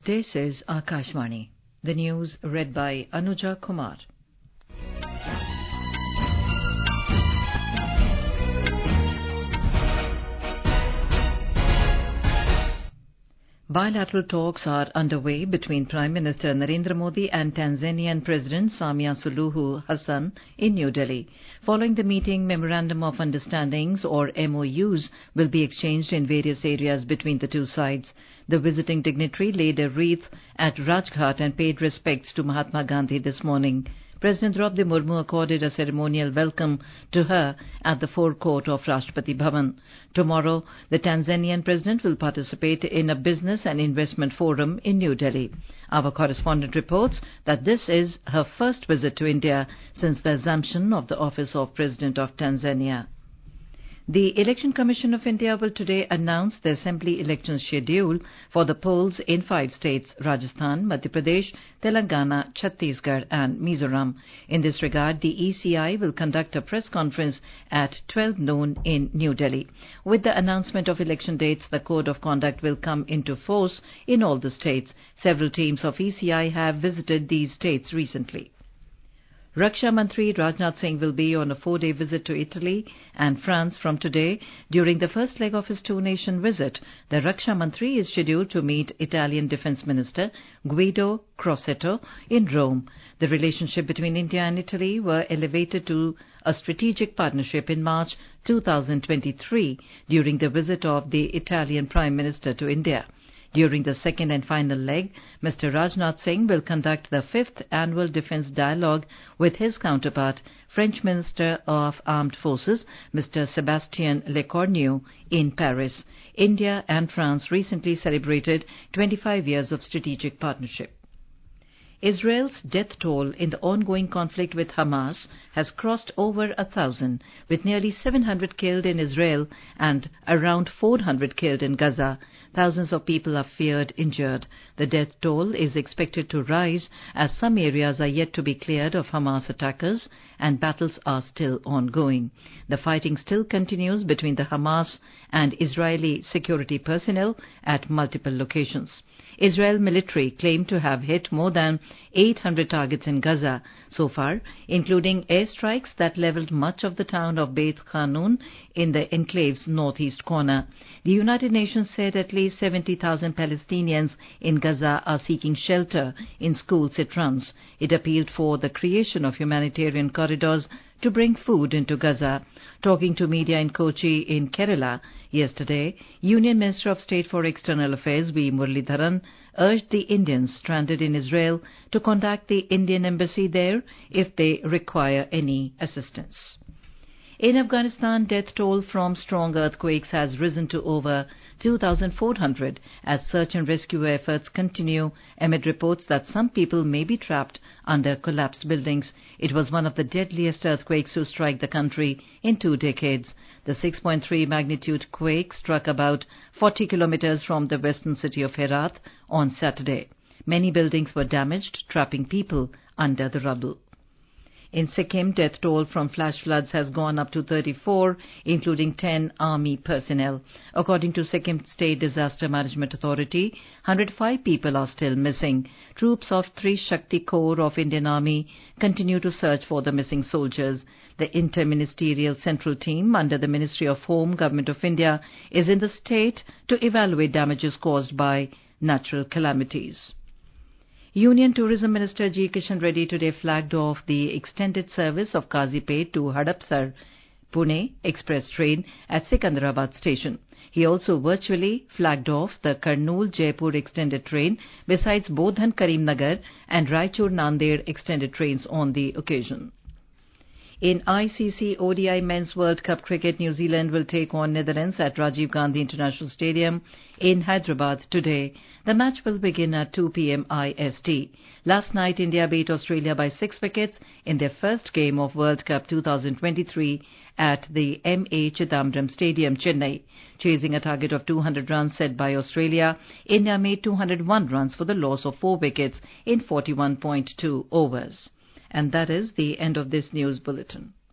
This is Akashvani. The news read by Anuja Kumar. Bilateral talks are underway between Prime Minister Narendra Modi and Tanzanian President Samia Suluhu Hassan in New Delhi. Following the meeting, Memorandum of Understandings or MOUs will be exchanged in various areas between the two sides. The visiting dignitary laid a wreath at Rajghat and paid respects to Mahatma Gandhi this morning. President Draupadi Murmu accorded a ceremonial welcome to her at the forecourt of Rashtrapati Bhavan. Tomorrow, the Tanzanian president will participate in a business and investment forum in New Delhi. Our correspondent reports that this is her first visit to India since the assumption of the office of President of Tanzania. The Election Commission of India will today announce the assembly election schedule for the polls in 5 states: Rajasthan, Madhya Pradesh, Telangana, Chhattisgarh and Mizoram. In this regard, the ECI will conduct a press conference at 12 noon in New Delhi. With the announcement of election dates, the code of conduct will come into force in all the states. Several teams of ECI have visited these states recently. Raksha Mantri Rajnath Singh will be on a 4-day visit to Italy and France from today. During the first leg of his two-nation visit, the Raksha Mantri is scheduled to meet Italian Defence Minister Guido Crosetto in Rome. The relationship between India and Italy were elevated to a strategic partnership in March 2023 during the visit of the Italian Prime Minister to India. During the second and final leg, Mr. Rajnath Singh will conduct the 5th Annual Defence Dialogue with his counterpart, French Minister of Armed Forces, Mr. Sébastien Lecornu, in Paris. India and France recently celebrated 25 years of strategic partnership. Israel's death toll in the ongoing conflict with Hamas has crossed over 1,000, with nearly 700 killed in Israel and around 400 killed in Gaza. Thousands of people are feared injured. The death toll is expected to rise as some areas are yet to be cleared of Hamas attackers and battles are still ongoing. The fighting still continues between the Hamas and Israeli security personnel at multiple locations. Israel military claimed to have hit more than 800 targets in Gaza so far, including airstrikes that leveled much of the town of Beit Hanun in the enclave's northeast corner. The United Nations said at least 70,000 Palestinians in Gaza are seeking shelter in schools it runs. It appealed for the creation of humanitarian corridors to bring food into Gaza. Talking to media in Kochi in Kerala yesterday, Union Minister of State for External Affairs V. Muralidharan urged the Indians stranded in Israel to contact the Indian embassy there if they require any assistance. In Afghanistan, death toll from strong earthquakes has risen to over 2,400 as search and rescue efforts continue amid reports that some people may be trapped under collapsed buildings. It was one of the deadliest earthquakes to strike the country in 2 decades. The 6.3 magnitude quake struck about 40 kilometers from the western city of Herat on Saturday. Many buildings were damaged, trapping people under the rubble. In Sikkim, death toll from flash floods has gone up to 34, including 10 army personnel. According to Sikkim State Disaster Management Authority, 105 people are still missing. Troops of 3 Shakti Corps of Indian Army continue to search for the missing soldiers. The Interministerial Central Team under the Ministry of Home, Government of India, is in the state to evaluate damages caused by natural calamities. Union Tourism Minister G. Kishan Reddy today flagged off the extended service of Kazipet to Hadapsar, Pune express train at Sikandrabad station. He also virtually flagged off the Karnool-Jaipur extended train besides Bodhan-Karimnagar and Raichur-Nanded extended trains on the occasion. In ICC ODI Men's World Cup Cricket, New Zealand will take on Netherlands at Rajiv Gandhi International Stadium in Hyderabad today. The match will begin at 2 p.m. IST. Last night, India beat Australia by 6 wickets in their first game of World Cup 2023 at the M.A. Chidambaram Stadium, Chennai. Chasing a target of 200 runs set by Australia, India made 201 runs for the loss of 4 wickets in 41.2 overs. And that is the end of this news bulletin.